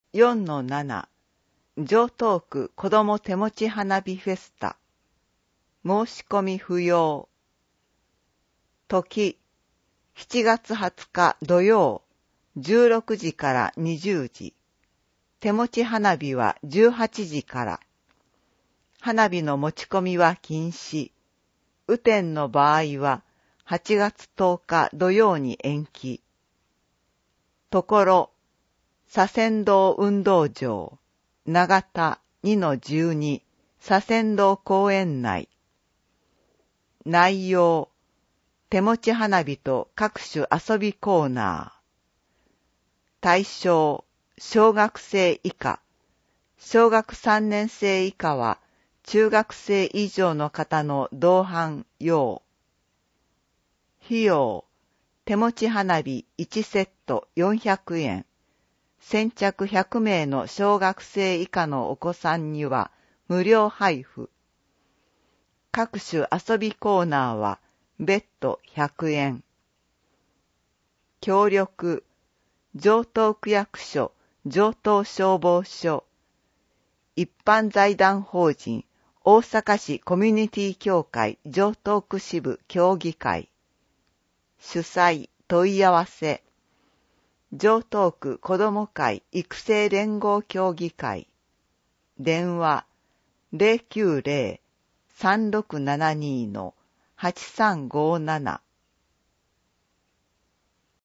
4-7 城東区子ども手持ち花火フェスタ申し込み不要時7月20日土曜16時から20時手持ち花火は18時から花火の持ち込みは禁止雨天の場合は8月10日土曜に延期ところ左仙道運動場長田 2-12 左仙道公園内内容手持ち花火と各種遊びコーナー対象小学生以下小学3年生以下は中学生以上の方の同伴用費用手持ち花火1セット400円先着100名の小学生以下のお子さんには無料配布各種遊びコーナーは別途100円協力城東区役所城東消防署一般財団法人大阪市コミュニティ協会城東区支部協議会主催問い合わせ城東区子ども会育成連合協議会電話 090-3672-8357